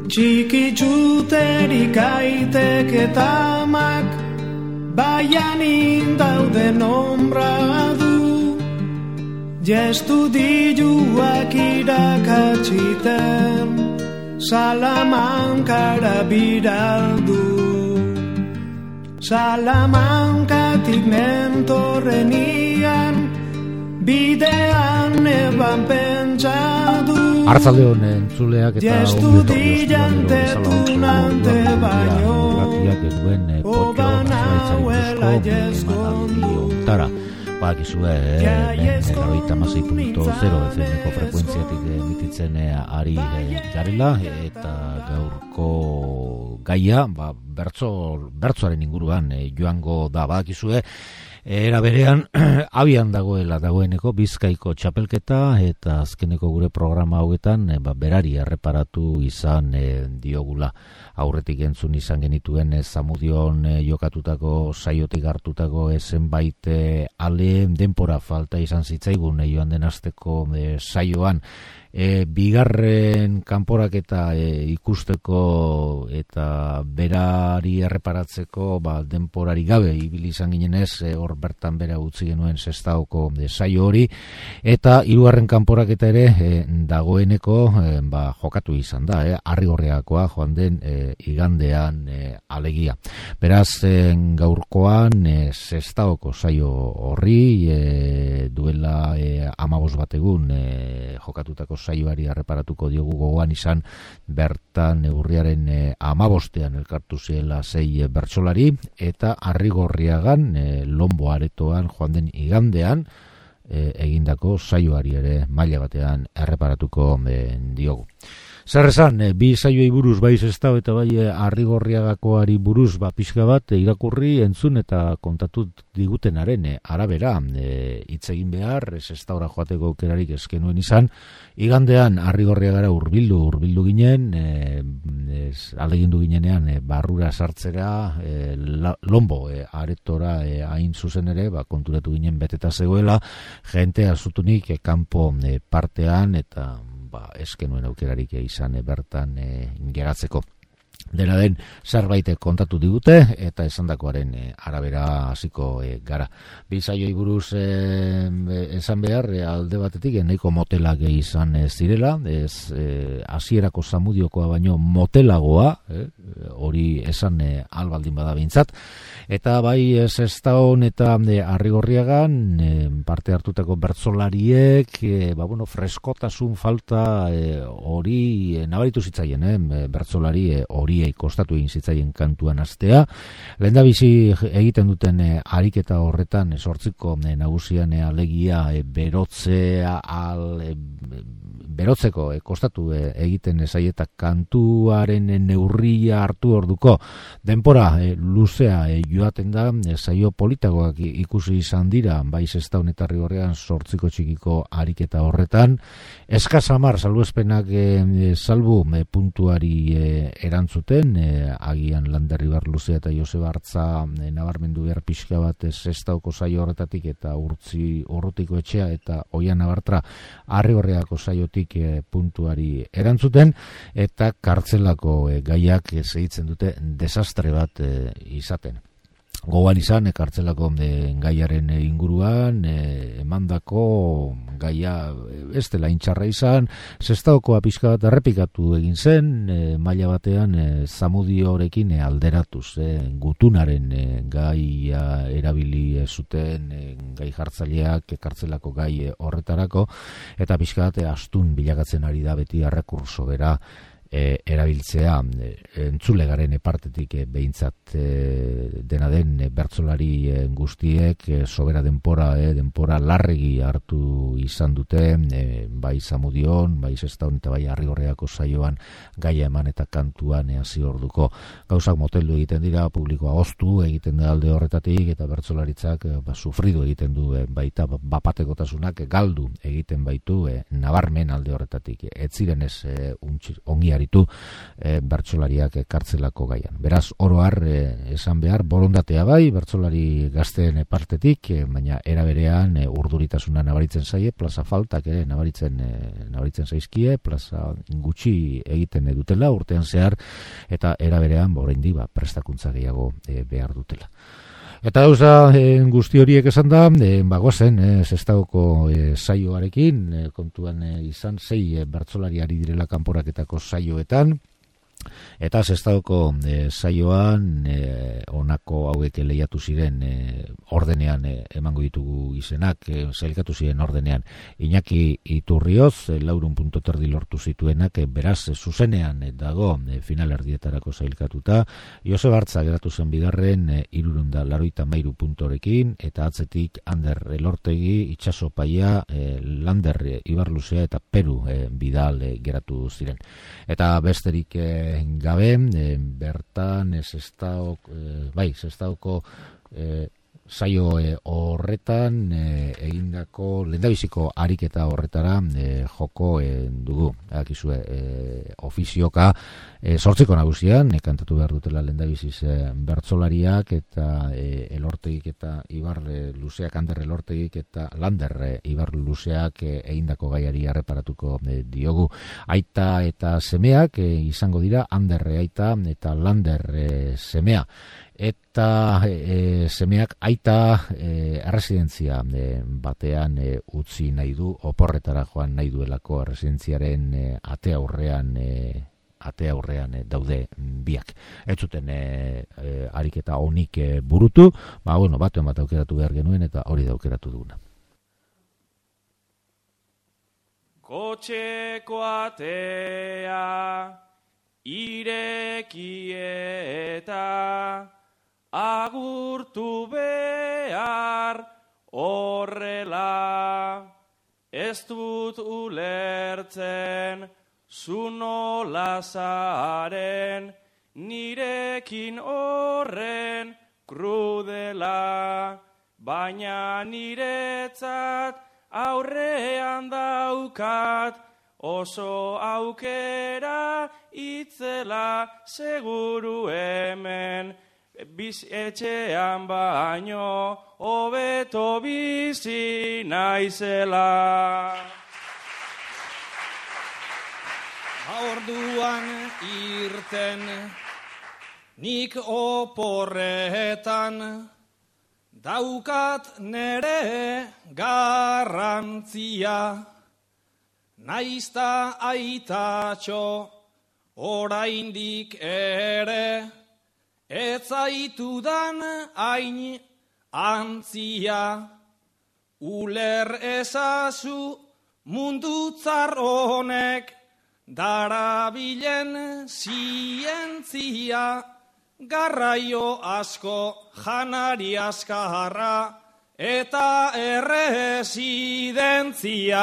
Txiki txuterik aitek eta amak, baian indauden ombra du, jestudiuak irakatsiten, Salamankara biraldu. Salamankatik nentorrenian, bidean eban pentsadu. Artzalde honen zuleak eta Jestudiantetunante baino, obana huela Bakizue, 96.0 FM-ko frekuentziatik emititzen ari garela, eta gaurko gaia, bertsoaren inguruan joango da. Bakizue, era berean, abian dagoeneko Bizkaiko txapelketa, eta azkeneko gure programa hauetan, berari erreparatu izan diogula. Aurretik entzun izan genituen Zamudion jokatutako saiotik hartutako zenbait ale denpora falta izan zitzaigun joan den asteko saioan. Bigarren kanporaketa ikusteko eta berari erreparatzeko denporari gabe ibili izan ginenez, hor bertan bera utzi genuen Sestaoko saio hori, eta hirugarren kanporaketa ere dagoeneko jokatu izan da, Arrigorriakoa joan den igandean alegia. Beraz, gaurkoan Sestaoko saio horri duela 15 bat egun jokatutako saioari erreparatuko diogu. Gogoan izan bertan urriaren 15ean elkartu ziela 6 bertsolari, eta Arrigorriagan Lombo aretoan joan den igandean egindako saioari ere maila batean erreparatuko diogu. Zer esan, bi saioei buruz bai Sestao eta bai Arrigorriagakoari buruz pixka bat irakurri, entzun eta kontatu digutenaren arabera hitz egin behar, Sestaora joateko aukerarik ez genuen izan. Igandean Arrigorriagara hurbildu ginen, alegindu ginenean barrura sartzera, Lombo aretora hain zuzen ere, konturatu ginen beteta zegoela, jente azutunik kanpo partean, eta ez genuen aukerarik izan bertan geratzeko. Dena den, zerbait kontatu digute, eta esandakoaren arabera hasiko gara. Bi saioi buruz esan behar, alde batetik nahiko motelak izan zirela, hasierako Zamudiokoa baino motelagoa, hori esan albaldin bada behintzat, eta bai Sestaon eta Arrigorriagan parte hartutako bertsolariek freskotasun falta hori nabaritu zitzaien, bertsolari horiei kostatu egin zitzaien kantuan hastea. Lehendabizi egiten duten ariketa horretan 8ko nagusian alegia berotzeko kostatu egiten zaieta kantuaren neurria hartu orduko. Denpora luzea joaten da, saio politagoak ikusi izan dira, bai Sestaon eta Arrigorriagan 8ko txikiko ariketa horretan. Eskasamar salbuespenak salbu puntuari erantzuten, agian Landerribar luzea eta Joseba Artza nabarmendu behar pixka bat Sestaoko saio horretatik, eta Urrutiko etxea eta Oian Nabartra Arrigorriagako saiotik puntuari erantzuten, eta kartzelako gaiak segitzen dute desastre bat izaten. Gogoan izan, kartzelako gaiaren inguruan, emandako gaia ez dela intxarra izan, Sestaokoa pixka bat errepikatu egin zen, maila batean Zamudiorekin alderatuz, gutunaren gaia erabili zuten gai jartzaileak kartzelako gai horretarako, eta pixka bat astun bilakatzen ari da beti errekurso bera erabiltzea. Entzulegaren partetik behintzat dena den bertsolari guztiek sobera denpora larregi hartu izan dute, bai Zamudion, bai Sestaon eta bai Arrigorriagako saioan gaia eman eta kantuan hasi orduko. Gauzak moteldu egiten dira, publikoa oztu egiten da alde horretatik, eta bertsolaritzak sufridu egiten du, baita bapatekotasunak galdu egiten baitu nabarmen alde horretatik. Ez ziren ez ongi aritu bertsolariak kartzelako gaian. Beraz, oro har esan behar, borondatea bai, bertsolari gazteen partetik, baina era berean urduritasuna nabaritzen zaie, plaza faltak ere nabaritzen zaizkie, plaza gutxi egiten dutela urtean zehar, eta era berean oraindik prestakuntza gehiago behar dutela. Eta guzti horiek esan da, bagozen, Sestaoko saioarekin, kontuan izan 6 bertsolari ari direla kanporaketako saioetan, eta Sestaoko saioan honako hauek lehiatu ziren ordenean emango ditugu izenak, sailkatu ziren ordenean Iñaki Iturrioz, 4 puntu terdi lortu zituenak, beraz zuzenean dago final erdietarako sailkatuta. Joseba Artza geratu zen bigarren 383 puntorekin, eta atzetik Ander Elortegi, Itxaso Paia, Lander Ibarluzea eta Peru Bidal geratu ziren. Eta besterik gabe, bertan Sestaoko saio horretan egindako lehendabiziko ariketa horretara joko dugu. Akizue, ofizioka 8 nagusian kantatu behar dutela lehendabiziz bertsolariak, eta Elortegik eta Ibar Luzeak, Ander Elortegik eta Lander Ibar Luzeak egindako gaiari erreparatuko diogu. Aita eta semeak izango dira, Ander aita eta Lander semea. Eta semeak aita erresidentzia batean utzi nahi du, oporretara joan nahi duelako erresidentziaren ate aurrean daude biak. Ez zuten ariketa onik burutu, batuen bat aukeratu behar genuen, eta hori da aukeratu duguna. Kotxeko atea ireki eta agurtu behar horrela, ez dut ulertzen zu nola zaren, nirekin horren krudela, baina niretzat aurrean daukat oso aukera itzela, seguru hemen etxean baino hobeto bizi naizela. Orduan irten nik oporretan daukat nere garrantzia, naizta aitatxo oraindik ere ez zaitudan hain antzia, uler ezazu mundu tzar honek darabilen zientzia, garraio asko, janari askarra eta erresidentzia.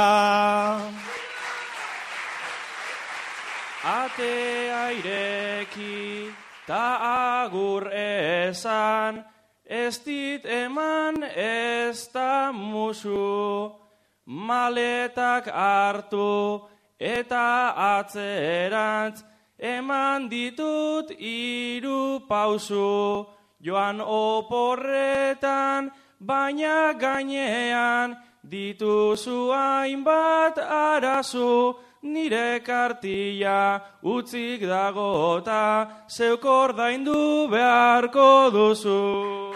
Atea ireki ta agur esan, ez dit eman ez da musu, maletak hartu eta atzerantz eman ditut 3 pausu, joan oporretan baina gainean dituzu hainbat arazu, nire kartilla utzik dagota, zeuk ordaindu beharko duzu.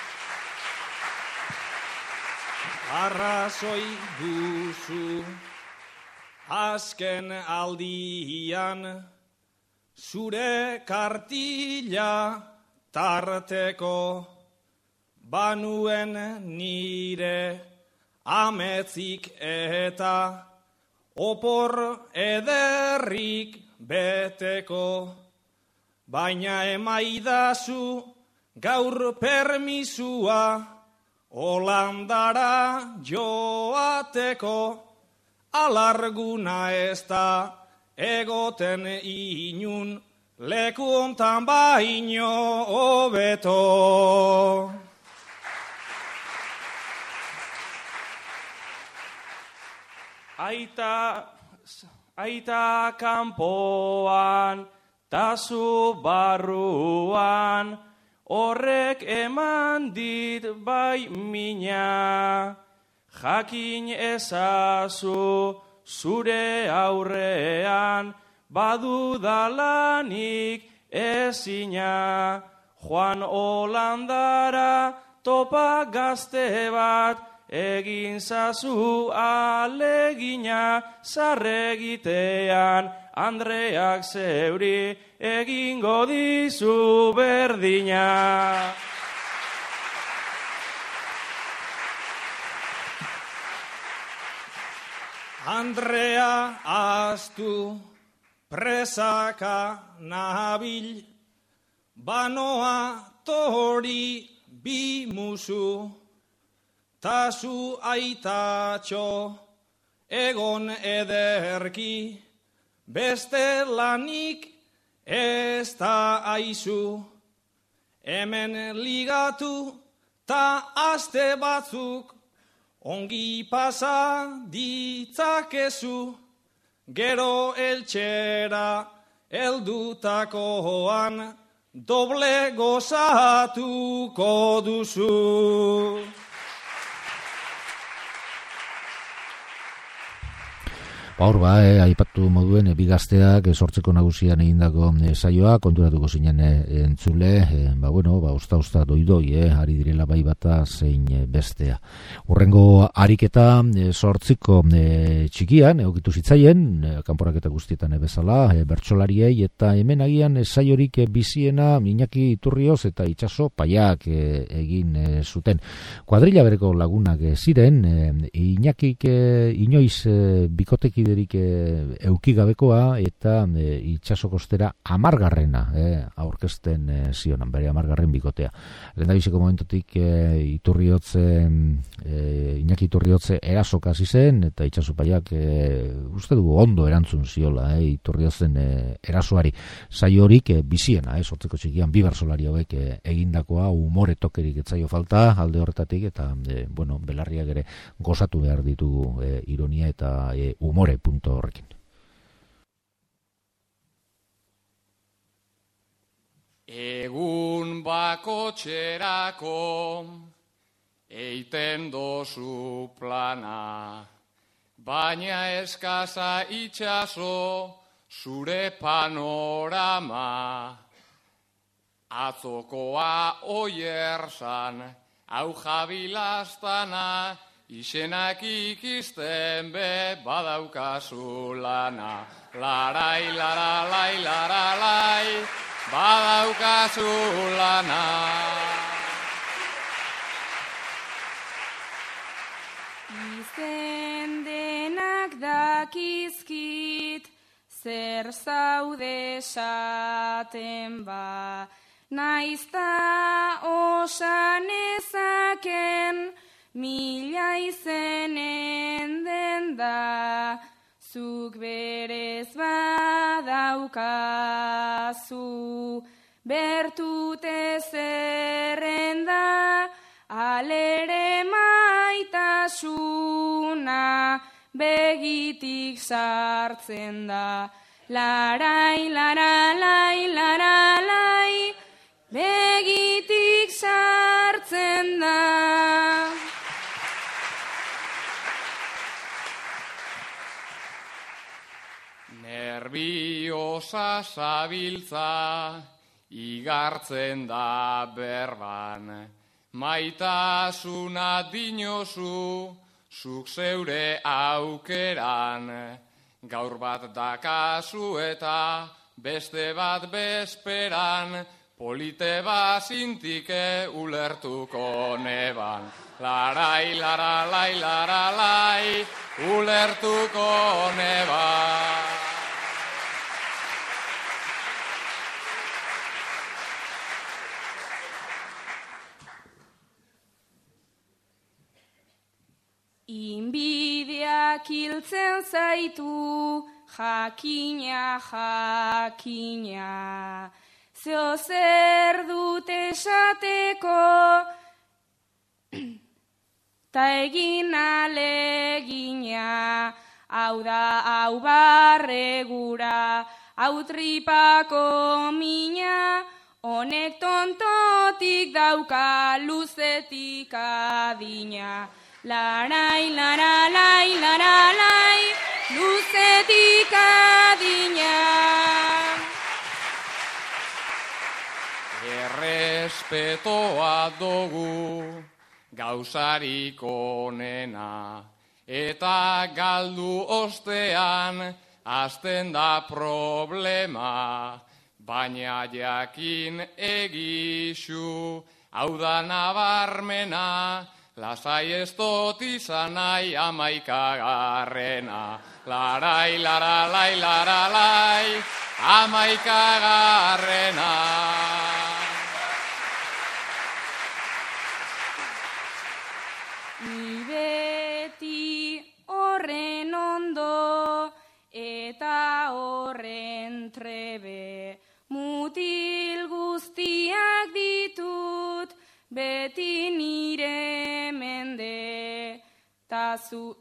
Arrazoi duzu, azken aldian, zure kartilla tarteko, banuen nire ametzik eta opor ederrik beteko, baina emaidazu gaur permisua Holandara joateko, alarguna ez da egoten inun, leku hontan baino hobeto. Aita kanpoan, tazu barruan, horrek eman dit bai mina. Jakin ezazu zure aurrean, badudalanik ezina. Joan Holandara topa gazte bat, egin zazu alegina, zarregitean Andreak zeuri egingo dizu berdina. Andrea astu presaka nabil, banoa tori bi musu, tazu aitatxo egon ederki, beste lanik ez da aizu. Hemen ligatu ta aste batzuk, ongi pasa ditzakezu, gero eltxera eldutakoan, doble gozatuko duzu. Hor aipatu moduen bigazteak sortzeko nagusian egindako saioa konturatuko zinen entzule, usta doidoi, ari direla bai bata zein bestea. Urrengo ariketa sortziko txikian, egokitu zitzaien, kanporaketa guztietan bezala, bertsolariei eta hemen agian saiorik biziena Iñaki Iturrioz eta Itxaso Paiak egin zuten. Kuadrilla bereko lagunak ziren, Iñakik inoiz bikoteki eukigabekoa eta Itxaso Kostera 10. Aurkezten zionan, bere 10. bikotea. Lehendabiziko momentotik Iñaki Iturriotze erasoka hasi zen eta Itxaso Paiak uste dugu ondo erantzun ziola Iturriotzen erasoari. Saio horik biziena, sortzeko txikian bi bertsolari hauek egindakoa, umore tokerik etzaio falta alde horretatik eta belarriak ere gozatu behar ditugu ironia eta umore punto horrekin. Egun bakotxerako eiten dozu plana, baina eskaza Itxaso zure panorama. Atzokoa oierzan, hau jabilaztana, izenak ikisten be badaukazu lana. Larai, laralai, laralai, badaukazu lana. Izen denak dakizkit, zer zaude esaten ba, naizta osan ezaken, mila izenen den da, zuk berez badaukazu, bertute zerrenda, alere maitasuna, begitik sartzen da. Larai, laralai, laralai, begitik sartzen da. Nerviosa zabiltza, igartzen da berban, maitasuna dinozu, zuk zeure aukeran, gaur bat dakazu eta beste bat bezperan, polite bazintike ulertuko neban. Larai, laralai, laralai, ulertuko neban. Inbidiak hiltzen zaitu, jakina, jakina, zeo zer dut esateko, ta egin alegina, hau da hau barregura, hau tripako mina, honek tontotik dauka luzetik adina. Larai, laralai, laralai, luzetik adina. Errespetoa dugu gauzarik onena, eta galdu ostean hasten da problema, baina jakin egizu, hau da nabarmena, lasai ez dut izan nahi 11. Larai, laralai, laralai, 11. Ni beti horren ondo eta horren trebe, mutil guztiak ditut beti nire mende, ta zu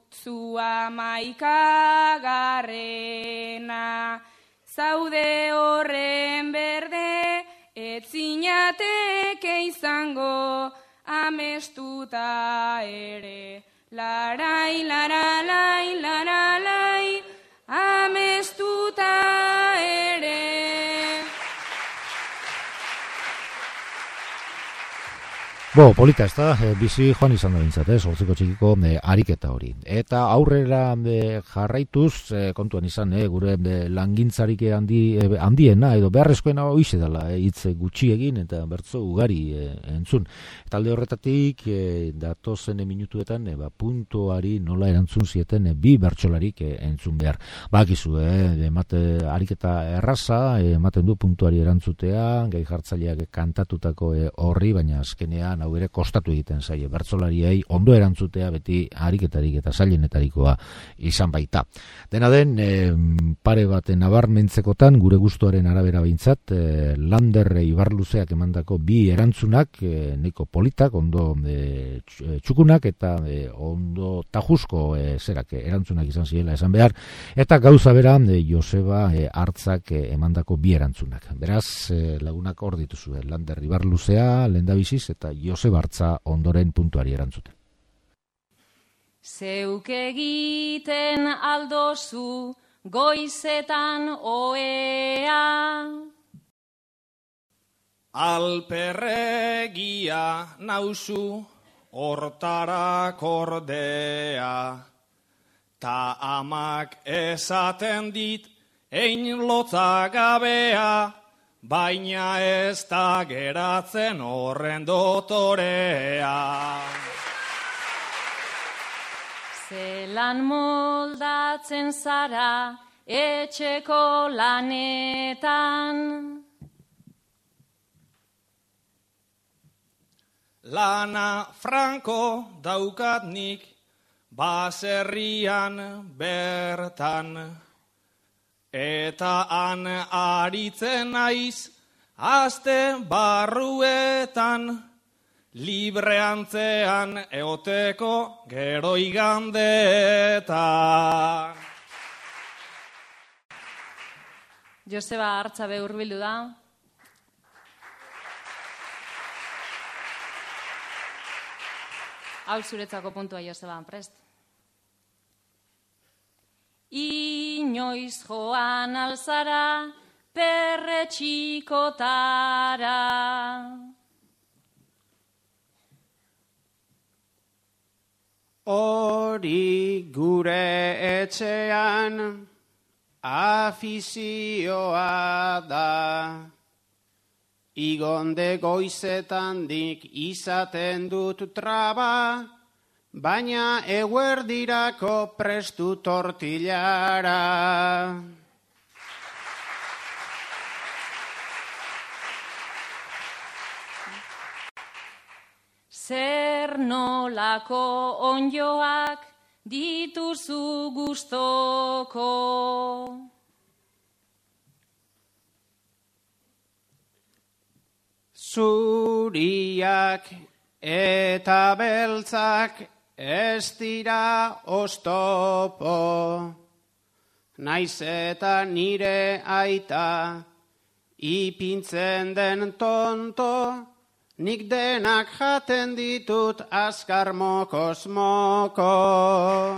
11. Zaude horren berde, ez zinateke izango amestuta ere. Larai, laralai, laralai, amestuta ere. Polita ez da, bizi joan izan da bintzat, sortziko txikiko ariketa hori. Eta aurrera jarraituz, kontuan izan, gure langintzarik handiena, edo beharrezkoena hoize dela, hitz gutxi egin eta bertso ugari entzun. Eta alde horretatik, datozen minutuetan, puntuari nola erantzun zieten bi bertsolarik entzun behar. Bakizu, ariketa erraza, ematen du puntuari erantzutea, gai jartzaileak kantatutako horri, baina azkenean hau ere kostatu egiten zaie bertsolariei ondo erantzutea beti ariketarik eta zailenetarikoa izan baita. Dena den, pare baten nabarmentzekotan gure gustuaren arabera behintzat, Lander Ibarluzeak emandako bi erantzunak, nahiko politak, ondo txukunak eta ondo tajuzko erantzunak izan zirela esan behar, eta gauza bera Joseba Hartzak emandako bi erantzunak. Beraz, lagunak hor dituzu, Lander Ibarluzea lehendabiziz eta Joseba Hartza ondoren puntuari erantzuten. Zeuk egiten aldozu goizetan oea, alperregia nauzu hortarak ordea, ta amak esaten dit ein lotza gabea, baina ez da geratzen horren dotorea. Zelan moldatzen zara etxeko lanetan, lana franko daukat nik baserrian bertan, eta han aritzen naiz aste barruetan, libreantzean eoteko gero igandetan. Joseba Hartza be hurbildu da. Hau zuretzako puntua, Joseba, prest. Inoiz joan alzara perretxikotara, hori gure etxean afizioa da, igonde goizetan dik izaten dut traba, baina eguerdirako prestu tortillara. Zer nolako onjoak dituzu gustoko, zuriak eta beltzak ez dira oztopo. Naiz eta nire aita ipintzen den tonto, nik denak jaten ditut azkar mokoz moko.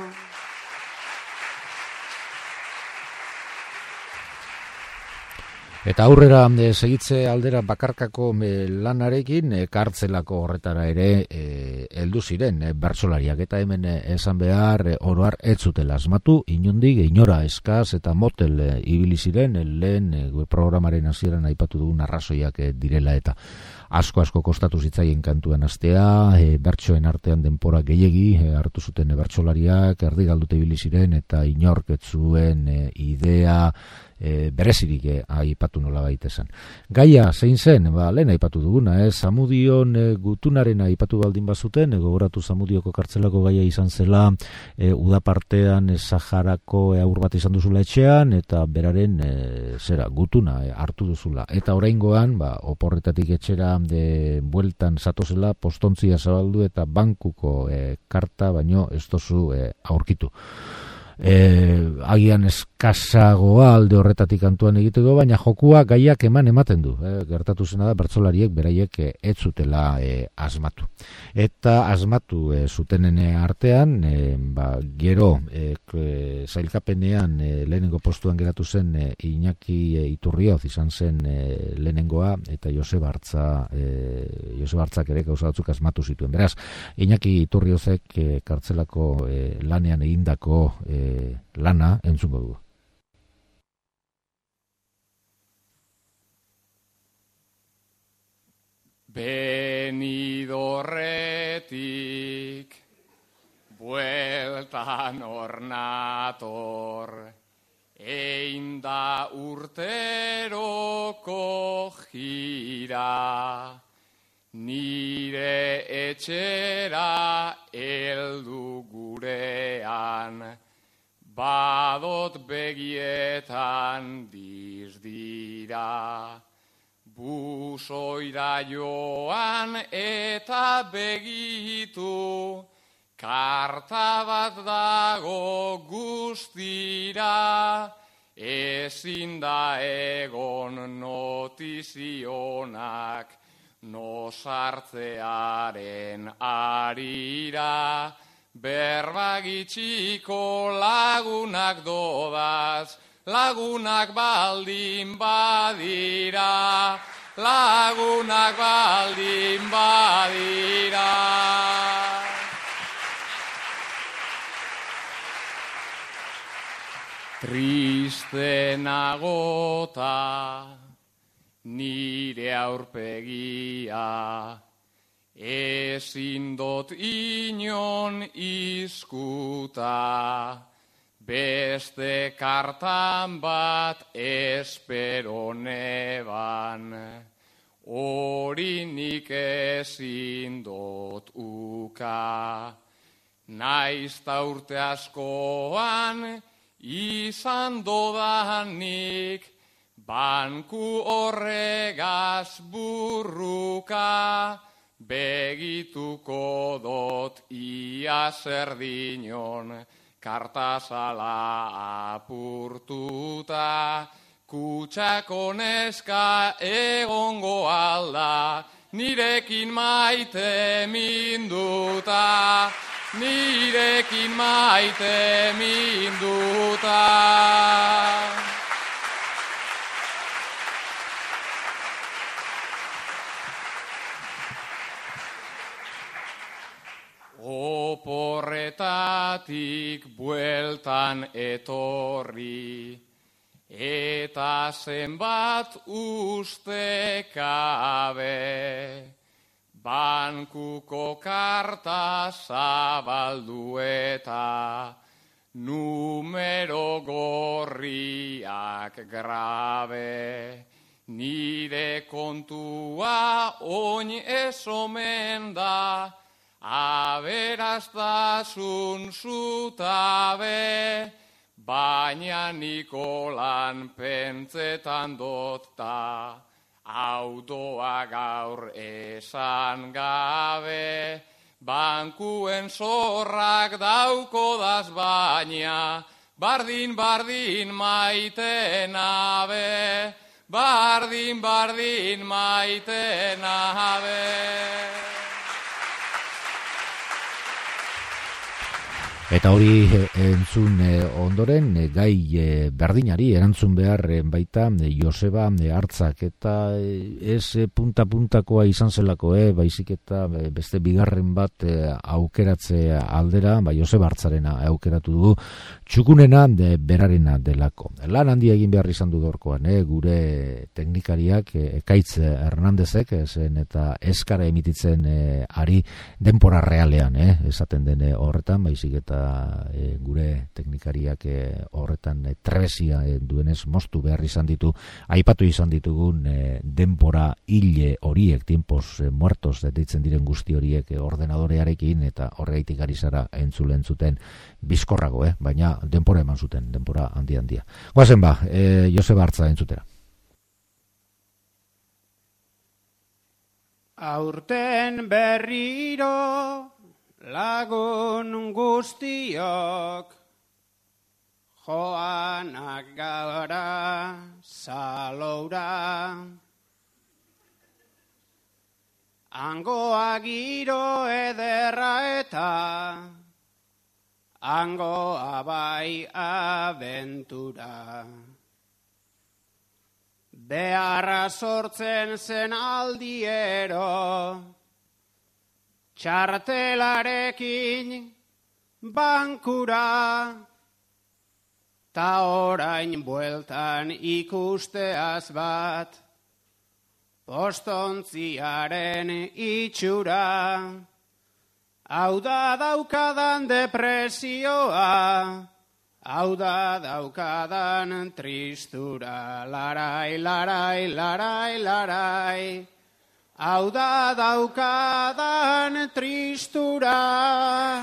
Eta aurrera segitze aldera bakarkako lanarekin kartzelako horretara ere heldu ziren bertsolariak, eta hemen esan behar oroar ez zutela asmatu, inondik inora eskaz eta motel ibili ziren lehen programaren hasieran aipatu dugun arrazoiak direla, eta asko kostatu zitzaien kantuan hastea, bertsoen artean denpora gehiegi hartu zuten bertsolariak, erdi galdute ibili ziren eta inork ez zuen idea berezirik aipatu nola baitezen. Gaia zein zen, lehen aipatu duguna, Zamudion gutunaren aipatu baldin bazuten, gogoratu Zamudioko kartzelako gaia izan zela, udapartean Saharako aur bat izan duzula etxean, eta beraren gutuna hartu duzula. Eta oraingoan, oporretatik etxera bueltan zatozela, postontzia zabaldu eta bankuko karta baino ez dozu aurkitu. Agian eskasagoa alde horretatik kantuan egiteko, baina jokua gaiak ematen du. Gertatu zena da bertsolariek beraiek ez zutela asmatu. Eta asmatu zutenen artean, gero zailkapenean lehenengo postuan geratu zen Iñaki Iturrioz izan zen lehenengoa, eta Joseba Hartzak ere gauza batzuk asmatu zituen. Beraz, Iñaki Iturriozek kartzelako lanean egindako lana entzungo du. Benidorretik bueltan ornator, einda urteroko gira, nire etxera heldu gurean, badot begietan dizdira. Busoira joan eta begitu, karta bat dago guztira, ezin da egon notizionak, nosartzearen arira, berbagitxiko lagunak dodaz, lagunak baldin badira, lagunak baldin badira. Triste nagota nire aurpegia, ezin dot inon izkuta, beste kartan bat espero neban, hori nik ezin dot uka. Naizta urte askoan izan dodanik, banku horregaz burruka, begituko dot ia zerdinon, kartazala apurtuta, kutxako neska egongo alda, nirekin maite minduta, nirekin maite minduta. Oporretatik bueltan etorri, eta zenbat ustekabe, bankuko karta zabaldu eta numero gorriak grabe. Nire kontua oin ez omen da, aberaztasun zutabe, baina Nikolan pentsetan dotta, autoa gaur esan gabe, bankuen zorrak daukodaz baina, bardin maite nabe, bardin maite nabe. Eta hori entzun ondoren gai berdinari erantzun behar baita Joseba Hartzak, eta ez punta-puntakoa izan zelako, baizik eta beste bigarren bat aukeratze aldera, Joseba Hartzarena aukeratu dugu, txukunena berarena delako. Lan handia egin behar izan du gaurkoan, gure teknikariak Ekaitz Hernandezek, zen eta eskara emititzen ari denpora realean, esaten den horretan, baizik eta gure teknikariak horretan trebesia duenez moztu behar izan ditu, aipatu izan ditugun denpora hile horiek, tiempos muertos deitzen diren guzti horiek ordenadorearekin, eta horregaitik ari zara entzuten bizkorrago, baina denpora eman zuten, denpora handia. Goazen Joseba Hartza entzutera. Aurten berriro lagun guztiok joanak gara zaloura, hangoa giro ederra eta hangoa bai abentura. Beharra sortzen zen aldiero, txartelarekin bankura, ta orain bueltan ikusteaz bat, postontziaren itxura. Hau da daukadan depresioa, hau da daukadan tristura, larai, larai, larai, larai. Hau da daukadan tristura.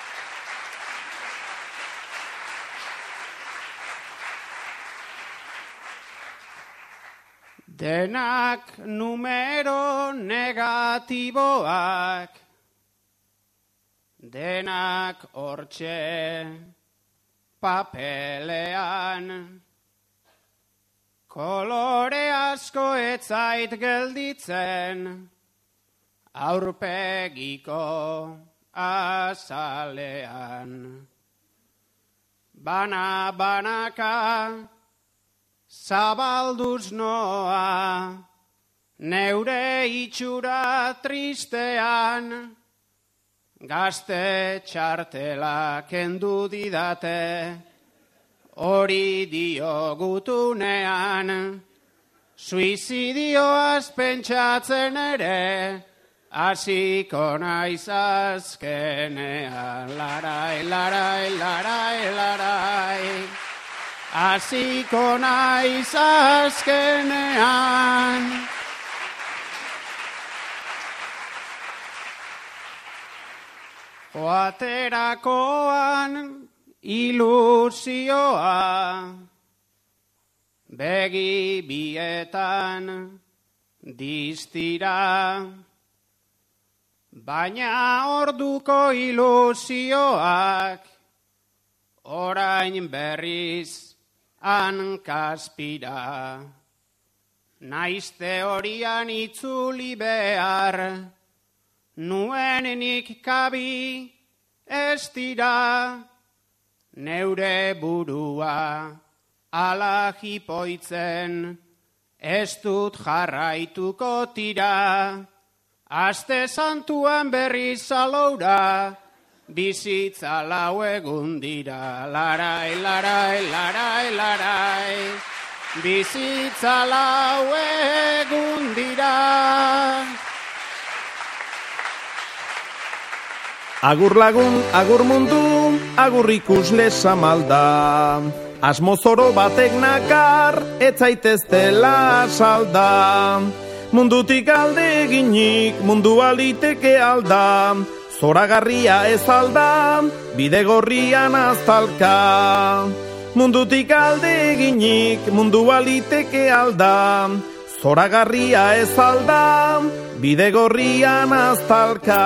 Denak numero negatiboak, denak hortxe papelean, kolore asko etzait gelditzen, aurpegiko azalean. Banaka zabalduz noa, neure itxura tristean, gazte txartela kendu didate, hori diogutunean, suizidioaz pentsatzen ere, hasiko naiz azkenean, larai, larai, larai, larai, hasiko naiz azkenean. Joaterakoan ilusioa, begi bietan distira, baina orduko ilusioak orain berriz hankaspira. Naiz teorian itzuli behar, nuenik kabi ez dira, neure burua ala jipoitzen, ez dut jarraituko tira, aste santuan berriz zaloura, bizitza lau egun dira, larai, larai, larai, larai, bizitza lau egun dira. Agur lagun, agur mundu, agur ikusle samalda. Asmozoro batek nakar, ez zaitez dela salda. Mundutik alde eginik, mundu aliteke alda. Zoragarria ez alda, bide gorrian aztalka. Mundutik alde eginik, mundu aliteke alda. zoragarria ez alda, bide gorrian aztalka.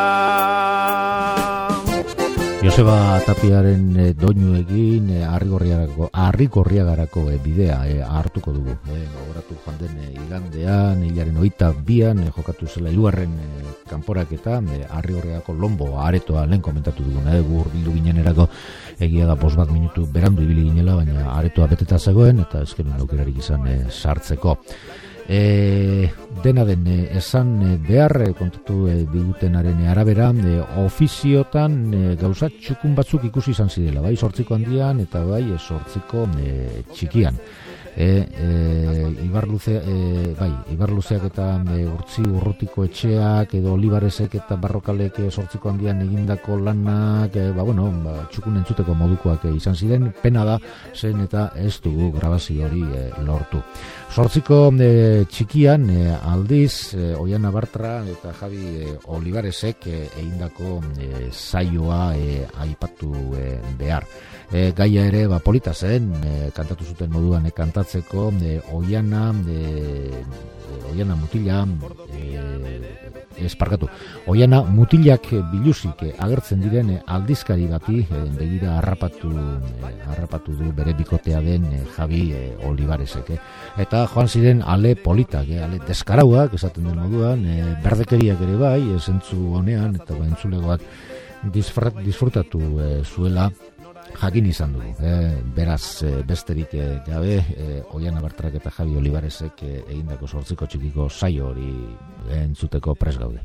Joseba Tapiaren doinu egin Arrigorriagarako bidea hartuko dugu. Gogoratu joan den igandean, hilaren 22an jokatu zela hirugarren kanporaketa Arrigorriagako Lombo aretoa lehen komentatu duguna. Gur bildu ginenerako egia da 5 minutu berandu ibili ginela, baina aretoa beteta zegoen eta eskenun aukerarik izan sartzeko. Dena den esan behar kontatu digutenaren arabera ofiziotan gauza txukun batzuk ikusi izan zirela, bai 8 handian eta bai 8 txikian. Ibarluzeak eta Urtzi Urrutiko etxeak edo Olivaresek eta Barrokalek 8 handian egindako lanak txukun entzuteko modukoak izan ziren. Pena da zen eta ez dugu grabazio hori lortu. 8 txikian aldiz Oiana Bartra eta Javi Olivaresek egindako saioa aipatu behar. Gaia ere polita zen, kantatu zuten moduan kantatzeko Oiana Mutila Oiana Mutilak biluzik agertzen diren aldizkari bati begira harrapatu du bere bikotea den Javi Olivaresek. Eta joan ziren ale politak, ale deskarauak esaten den moduan, berdekeriak ere bai, zentzu honean eta entzulegoak disfrutatu zuela jakin izan dugu. Beraz, besterik gabe, Oiana Bartrak eta Javi Olivaresek egindako 8 txikiko saio hori entzuteko prest gaude.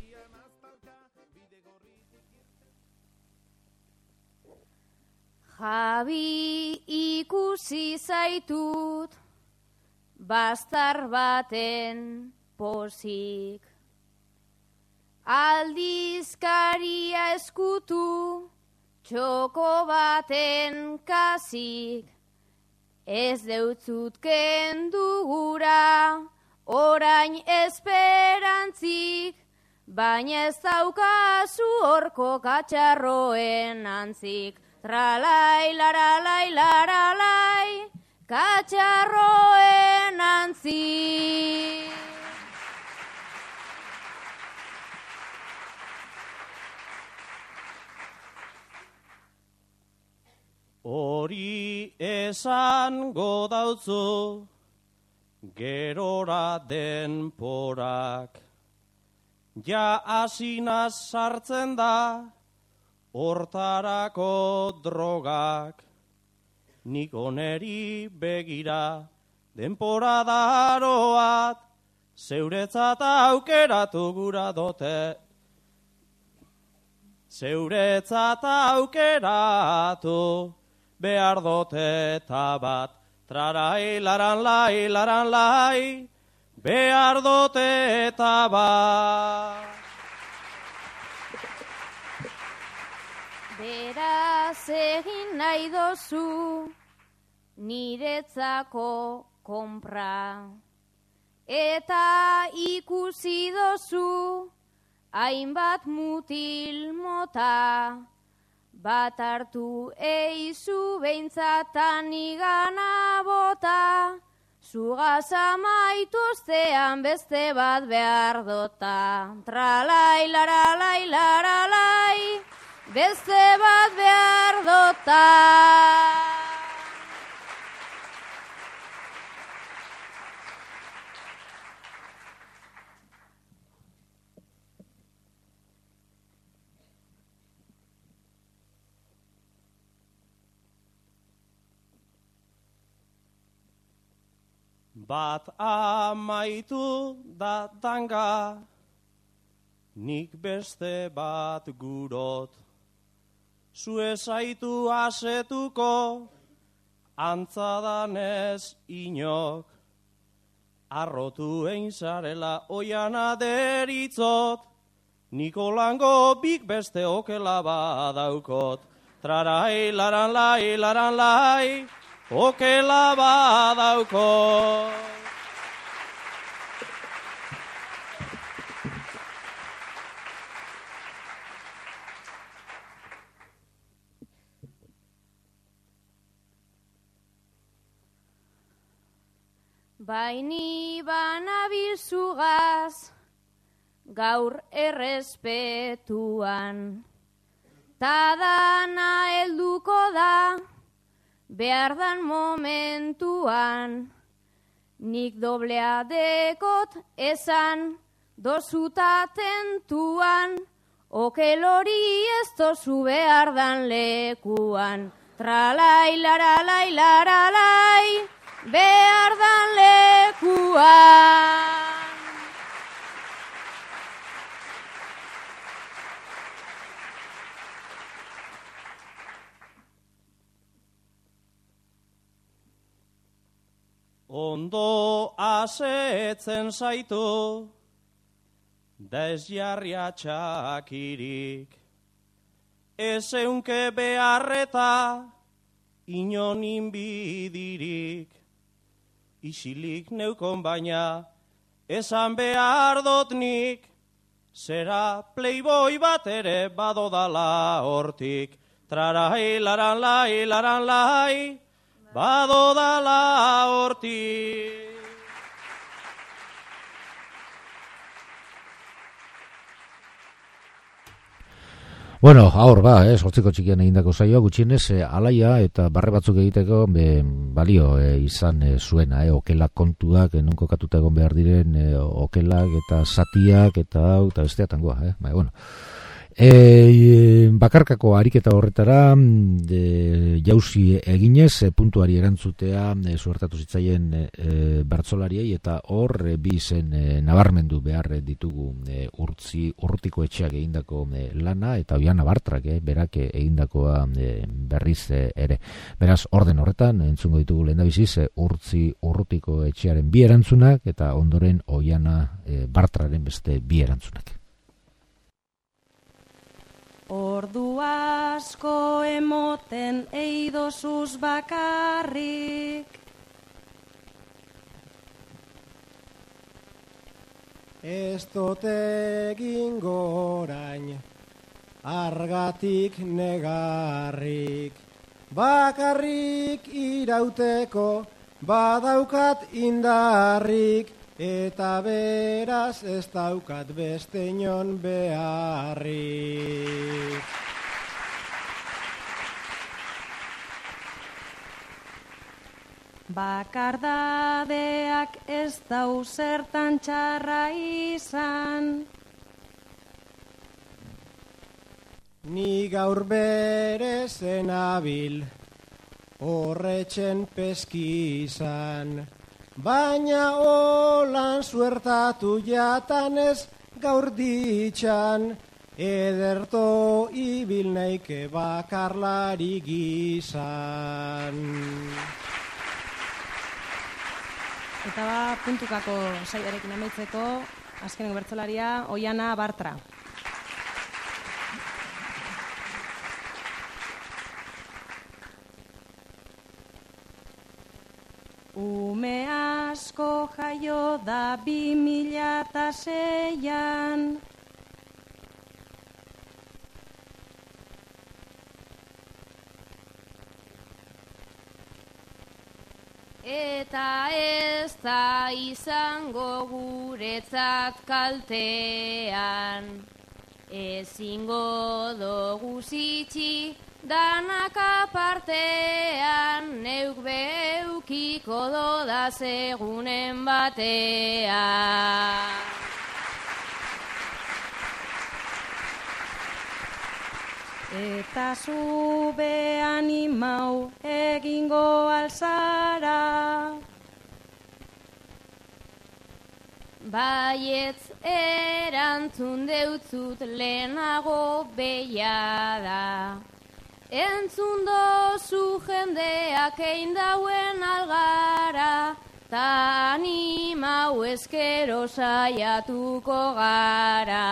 Javi, ikusi zaitut bastar baten pozik, aldizkaria eskutu txoko baten kasik, ez deutzut kendu gura orain esperantzik, baina ez daukazu horko katxarroen antzik. Tralai, laralai, laralai, katxarroen antzik. Hori esango dautzu, gerora denporak, ja asinaz sartzen da, hortarako drogak. Nik oneri begira, denpora daroat, zeuretzat aukeratu gura dote. Zeuretzat aukeratu behar dote tabat, trarai laran lai, behar dote tabat. Beraz egin nahi dozu niretzako konpra, eta ikusi dozu hainbat mutil mota, bat hartu eizu behintzatan igana bota, zugaz amaitu ostean beste bat behar dota. Tralai, laralai, laralai, beste bat behar dota. Bat amaitu da danga, nik beste bat gurot. Zu ezaitu asetuko, antzadanez inok. Arrotu egin zarela Oiana deritzot, Nikolango bik beste okela badaukot. Trarai, laran lai, okela badaukot. Baini banabil zugaz, gaur errespetuan. Ta dana helduko da, behar dan momentuan. Nik doblea dekot esan, dozuta tentuan. Okel hori ez dozu behar dan lekuan. Tralai, laralai, laralai, behar dan lekuan. Ondo asetzen zaitu, da ez jarria txakirik. Ez eunke beharreta, inon inbidirik. Isilik neukon baina, esan behar dotnik, zera playboy bat ere badodala hortik. Trarai, laran lai, badodala hortik. Bueno, ahor sortziko txikian egindako saioa gutxienez alaia eta barre batzuk egiteko balio izan zuena, okelak kontuak, non kokatuta egon behar diren okelak eta satiak eta hau eta bestea tangoa, bueno. Bakarkako ariketa horretara jauzi eginez puntuari erantzutea suertatu zitzaien bertsolariei eta hor bi izen nabarmendu behar ditugu urrutiko etxeak egindako lana eta Oiana Bartrak berak egindakoa berriz ere. Beraz, orden horretan entzungo ditugu lehendabiziz urrutiko etxearen bi erantzunak eta ondoren Oiana Bartraren beste bi erantzunak. Ordu asko emoten eidozuz bakarrik. Ez dut egin gorain, argatik negarrik. Bakarrik irauteko badaukat indarrik. Eta beraz ez daukat beste inon beharrik. Bakardadeak ez dau zertan txarra izan. Ni gaur berezen abil, horretxen peskizan. Baina holan suertatu jatanez gaur ditxan, ederto ibil naike bakarlari gizan. Eta puntukako saioarekin amaitzeko, azkeneko bertsolaria Oiana Bartra. Ume asko jaio da 2006an. Eta ez da izango guretzat kaltean. Ezingo dugu zitsi danak apartean, neuk beukiko dodaz egunen batean. Eta zu behan imau egingo alzara. Baietz erantzun deutzut lehenago behiada. Entzun dozu jendeak eindauen algara, ta animau ezkero saiatuko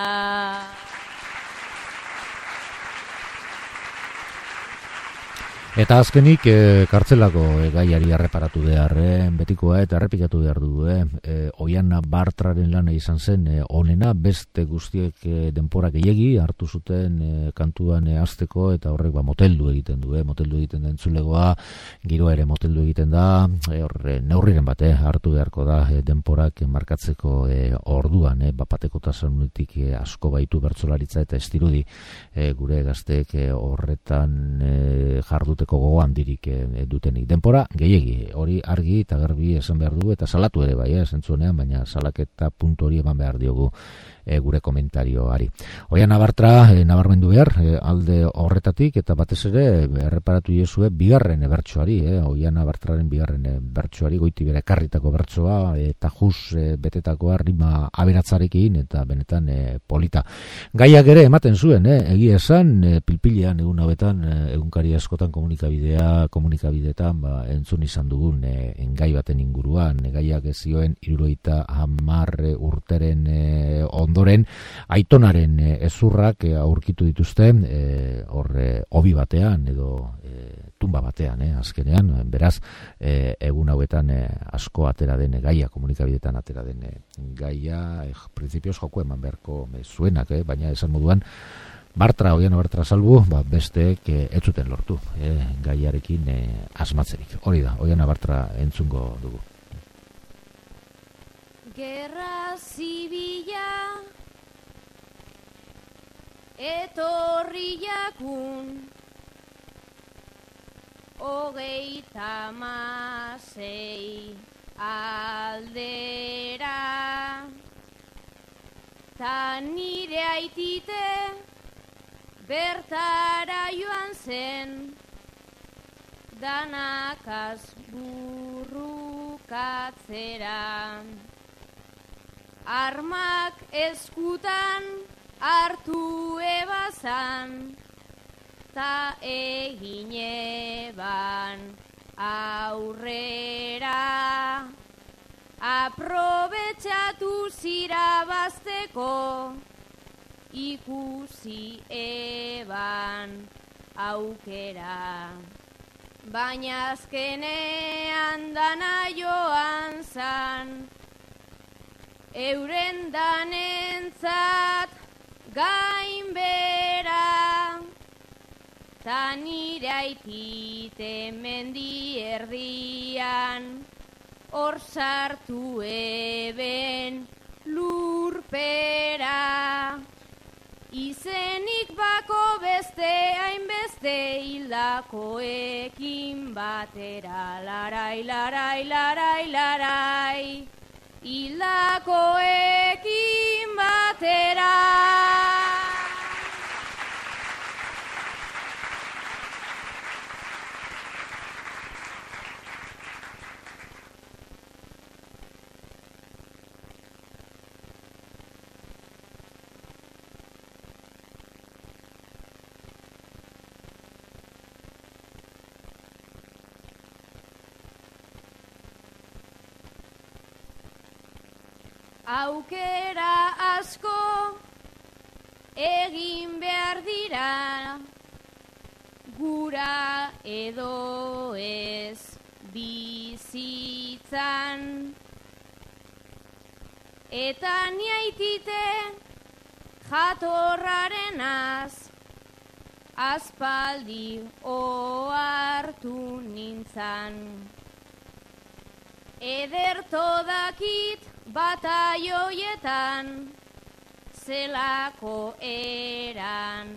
gara. Eta azkenik kartzelako gaiari erreparatu behar, betikoa eta errepikatu behar du. Oiana Bartraren lana izan zen onena, beste guztiek denpora gehiegi hartu zuten kantuan hasteko eta horrek moteldu egiten du, moteldu egiten den zulegoa, giroa ere moteldu egiten da, neurriren bat hartu beharko da denporak markatzeko orduan, bapatekotasunetik asko baitu bertsolaritza eta estirudi gure gazteek horretan jardute gogo handirik dutenik. Denpora gehiegi, hori argi eta garbi esan behar du, eta salatu ere bai, zentzunean, baina salaketa puntu hori eman behar diogu gure komentarioari. Oiana Bartra nabarmendu behar, alde horretatik, eta batez ere erreparatu iezue bigarren bertsoari, Oiana Bartraren bigarren bertsoari, goiti bere karritako bertsoa, eta juz betetakoa rima aberatzarekin, eta benetan polita. Gaiak ere ematen zuen, egia esan, pilpilean egun hauetan, egunkari askotan komunikabideetan entzun izan dugun gai baten inguruan, gaiak zioen 70 urteren ondoren aitonaren ezurrak aurkitu dituzte hobi batean edo tumba batean, azkenean, beraz egun hauetan asko atera den gaia, komunikabideetan atera den gaia, printzipioz joko eman beharko zuenak, baina esan moduan Oiana Bartra salbu, besteek ez zuten lortu gaiarekin asmatzerik. Hori da, Oiana Bartra entzungo dugu. Gerra zibila etorri jakun 36 aldera ta nire aitite bertara joan zen danakaz burrukatzera. Armak eskutan hartu ebazan ta egin eban aurrera. Aprobetxatu zirabazteko ikusi eban aukera. Baina azkenean dana joan zan euren danentzat gainbera. Ta nire aitite mendi erdian hor sartu eben lurpera. Izenik bako beste hainbeste hildakoekin batera. Larai, larai, larai, larai, hildakoekin batera. Aukera asko egin behar dira, gura edo ez bizitzan. Eta niaitite jatorrarenaz aspaldi ohartu nintzan. Ederto dakit bataioietan zelako eran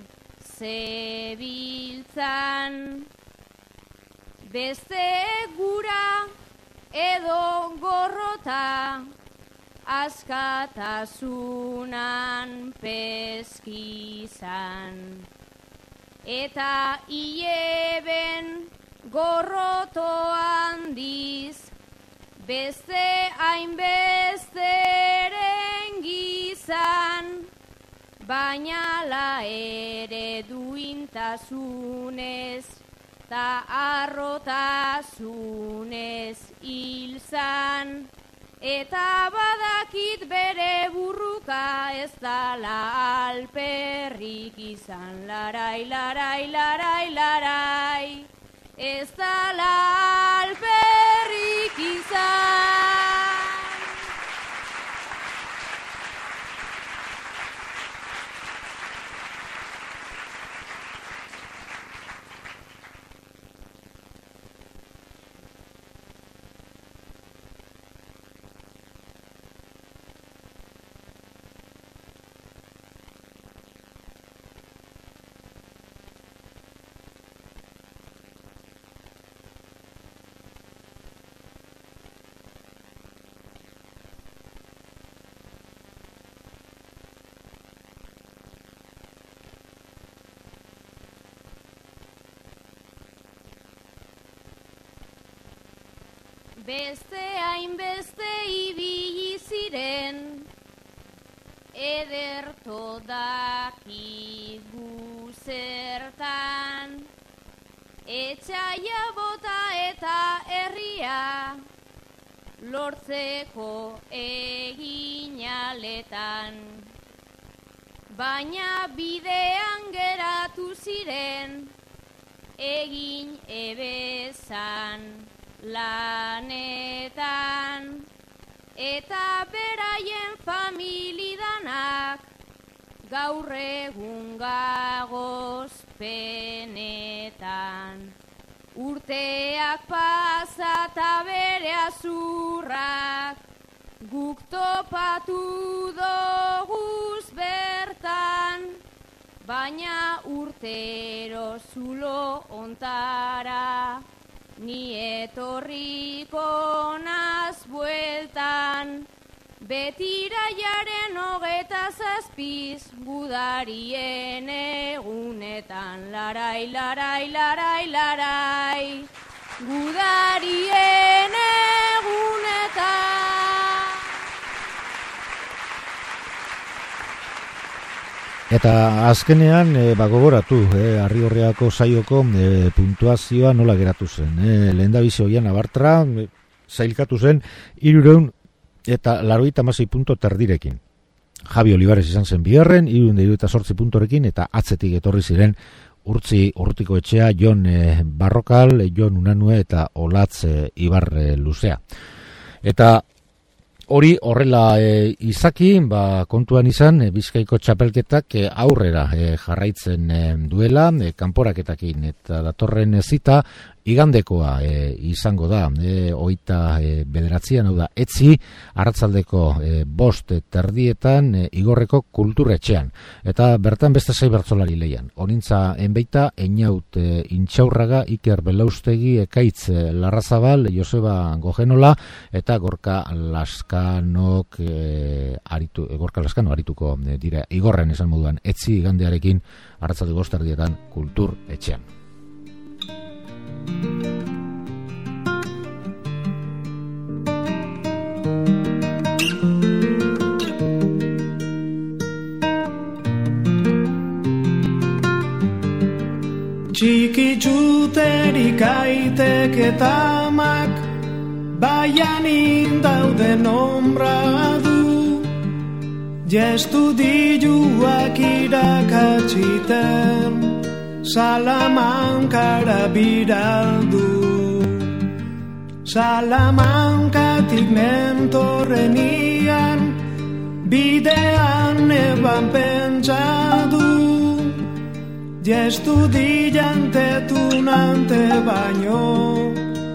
zebiltzan. Beste gura edo gorrota askatasunan peskizan. Eta ileben gorroto handiz beste hainbesteren gizan, baina la ere duintasunez ta arrotasunez hilzan. Eta badakit bere burruka ez dala alperrik izan. Larai, larai, larai, larai, ez dala alperrik izan. Beste hainbeste ibili ziren, ederto dakigu zertan, etxaia bota eta herria, lortzeko eginaletan. Baina bidean geratu ziren, egin ebezan lanetan, eta beraien familidanak gaur egun gagoz penetan. Urteak pasata bere azurrak guk topatu doguz bertan, baina urtero zulo ontara ni etorriko naz bueltan. Betiraiaren 27 gudarien egunetan, larai, larai, larai, larai, gudarien egunetan. Eta azkenean gogoratu, Arrigorriako saioko puntuazioa nola geratu zen. Lehendabizi hoian abartra, zailkatu zen 396 punto terdirekin. Javi Olivares izan zen bigarren, 328 puntorekin, eta atzetik etorri ziren Urrutiko Etxea, Jon Barrokal, Jon Unanue eta Olatz Ibar Luzea. Eta hori horrela izaki, kontuan izan Bizkaiko txapelketak aurrera jarraitzen duela, kanporaketakin, eta datorren zita igandekoa izango da, 29an, hau da, etzi, arratsaldeko 5 terdietan Igorreko kulturetxean. Eta bertan beste 6 bertsolari leian. Onintza enbeita, Einaut Intxaurraga, Iker Belaustegi, Ekaitz Larrazabal, Joseba Gogenola, eta Gorka Laskano arituko dira Igorren esan moduan, etzi igandearekin arratsaldeko 5 terdietan kulturetxean. Txiki txuterik aitek eta amak, baian indauden ombra du, jestu diluak irakatsiten, Salamankara biraldu. Salamankatik mentorrenian, bidean eban pentsadu, jestu dilantetunante baino,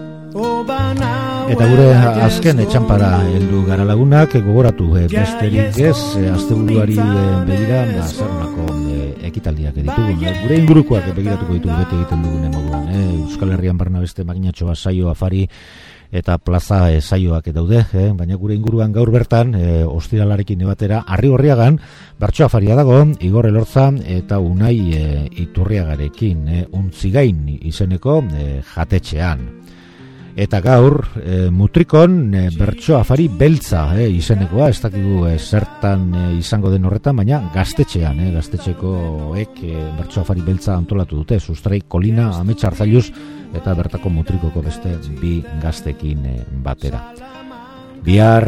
eta gure azken etxanpara heldu gara lagunak, gogoratu besterik ez, asteburuari begira, zerunako ekitaldiak ditugu. Gure ingurukoak begiratuko ditugu beti egiten dugune moduan. Euskal Herrian barna beste makinatxoa, saio, afari eta plaza saioak daude, baina gure inguruan gaur bertan, ostiralarekin batera, Arrigorriagan, bertso afaria dago, Igor Elortza eta Unai Iturriagarekin, Untzigain izeneko jatetxean. Eta gaur, Mutrikon bertso afari beltza izenekoa, ez dakigu zertan izango den horretan, baina gaztetxean, gaztetxekoek bertso afari beltza antolatu dute, Sustrai Kolina, Ametsa Arzailuz, eta bertako Mutrikoko beste 2 gaztekin batera. Bihar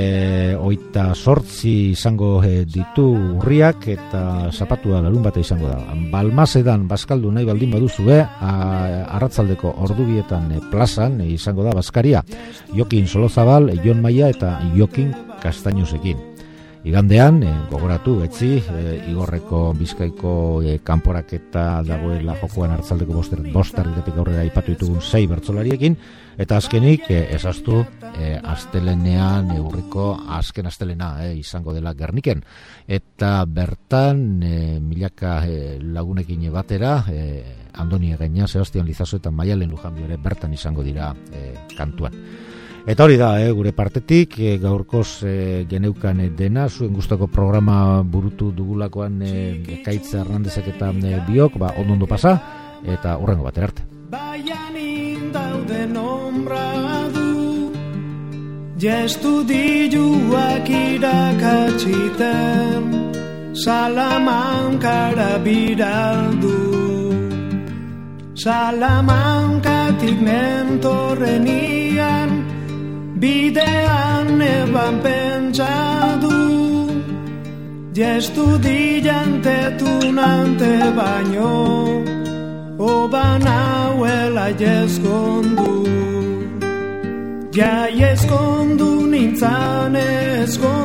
28 izango ditu urriak eta zapatua larun bata izango da. Balmasedan bazkaldu nahi baldin baduzue, arratzaldeko ordubietan plazan izango da bazkaria. Jokin Solozabal, Jon Maia eta Jokin Kastainosekin. Igandean, gogoratu, etzi, Igorreko Bizkaiko kanporaketa dagoela jokoan arratzaldeko bosterritatik aurrera aipatu ditugun 6 bertsolariekin, eta azkenik, ezaztu, astelenean, urriko azken astelena izango dela Gerniken. Eta bertan, milaka lagunekin batera, Andoni Egaina, Sebastian Lizaso eta Maialen Lujanbio ere bertan izango dira kantuan. Eta hori da, gure partetik, gaurkoz geneukan dena, zuen gustoko programa burutu dugulakoan Ekaitz Hernandezek eta biok, ondo pasa, eta hurrengo batera arte. Baian indaude nombradu, jestudiluak irakatsiten, Salamankara biraldu. Salamankatik nentorrenian, bidean eban pentsadu, jestudiantetunante baino, oban hauela jeskondu. Ja jeskondu nintzan ezkondu,